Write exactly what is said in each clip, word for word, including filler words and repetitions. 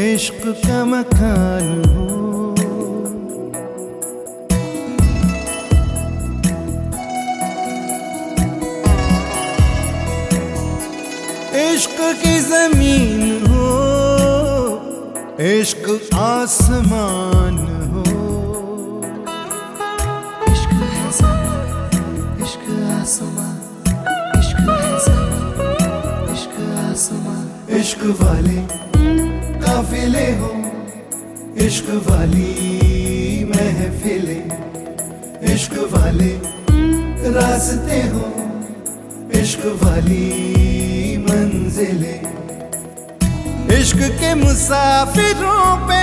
इश्क का मकान हो। इश्क की जमीन हो, इश्क आसमान हो। इश्क है ज़मीन, इश्क आसमान, इश्क है ज़मीन, इश्क आसमान। इश्क वाले काफिले हो, इश्क वाली महफिले, इश्क वाले रास्ते हो, इश्क वाली मंजिले। इश्क के मुसाफिरों पे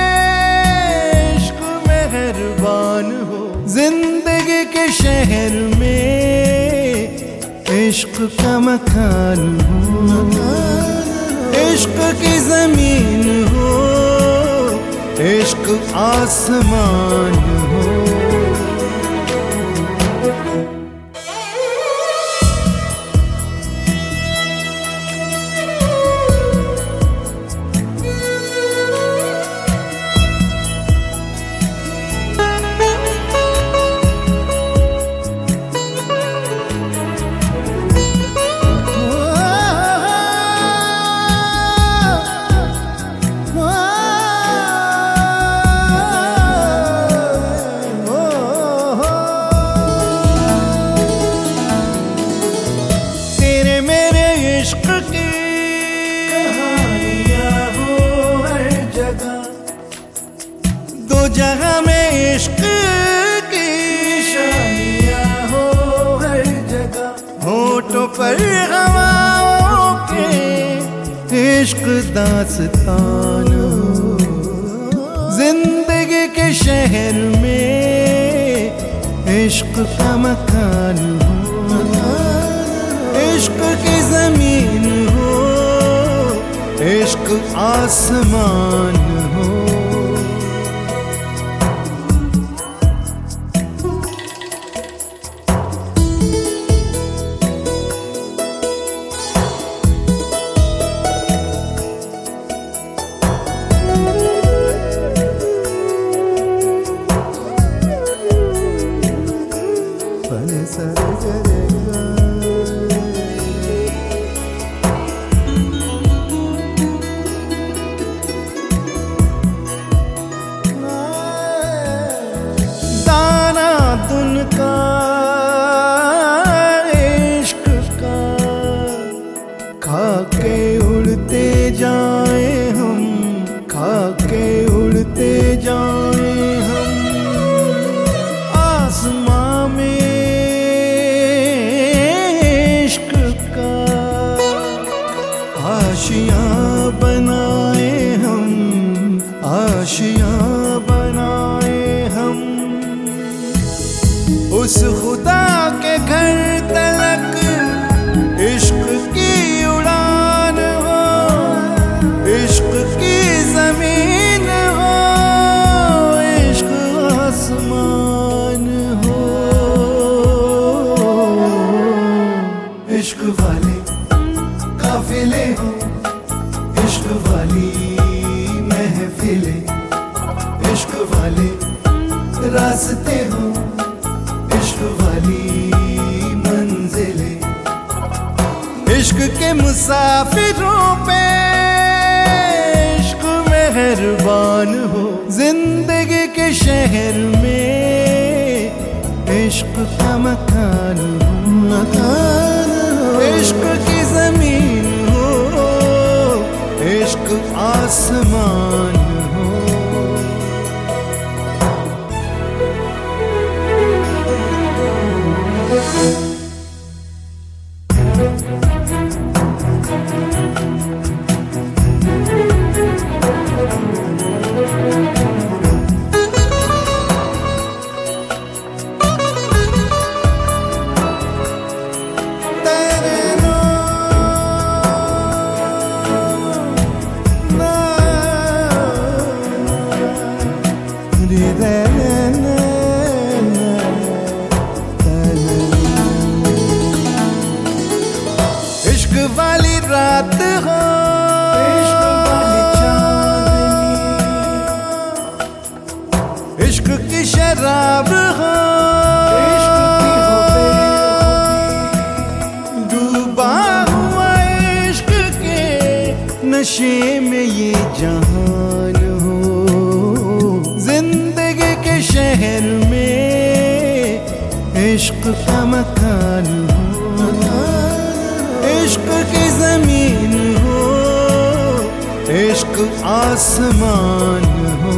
इश्क मेहरबान हो। जिंदगी के शहर में इश्क का मकान हो। इश्क की जमीन हो, इश्क आसमान हो। जहाँ में इश्क की शानियाँ हो हर जगह। होठों पर हवाओं के इश्क दास्तान हो। जिंदगी के शहर में इश्क का मकान हो। इश्क की जमीन हो, इश्क आसमान हो। दाना दुन का इश्क का खा के उड़ते जाए हम, खा के उड़ते जाए हम। आसमां में इश्क का आशियां बनाए हम, आशियां बनाए हम। उस खुदा के घर तलक इश्क की उड़ान हो। इश्क की जमीन हो, इश्क आसमान हो। इश्क वाले काफिले हो, इश्क वाली महफिले, इश्क वाले रास्ते हो, इश्क वाली मंजिले। इश्क के मुसाफिरों पे इश्क मेहरबान हो। जिंदगी के शहर में इश्क का मकान हो। इश्क की जमीन हो, इश्क आसमान हो। नशे में ये जहान हो, जिंदगी के शहर में इश्क का मकान हो, इश्क की जमीन हो, इश्क आसमान हो,